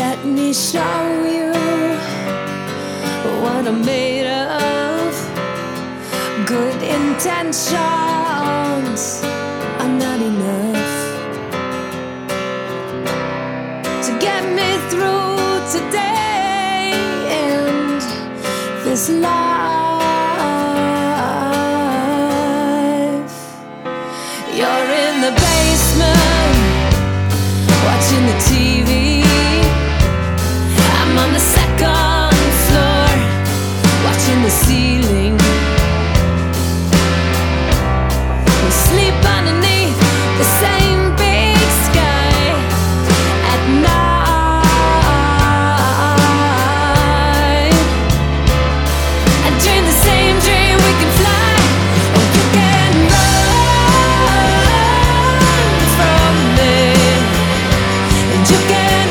Let me show you what I'm made of. Good intentions are not enough to get me through today and this life. You're in the basement watching the TV. I'm on the second floor watching the ceiling. We sleep underneath the same big sky at night. I dream the same dream, we can fly, or you can run from me, and you can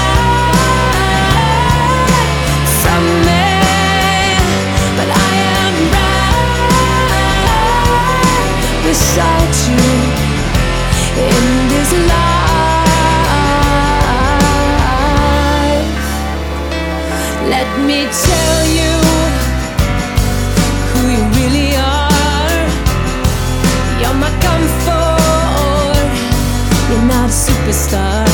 hide from me, but I am right beside you in this life. Let me tell you who you really are. You're my comfort, you're not a superstar.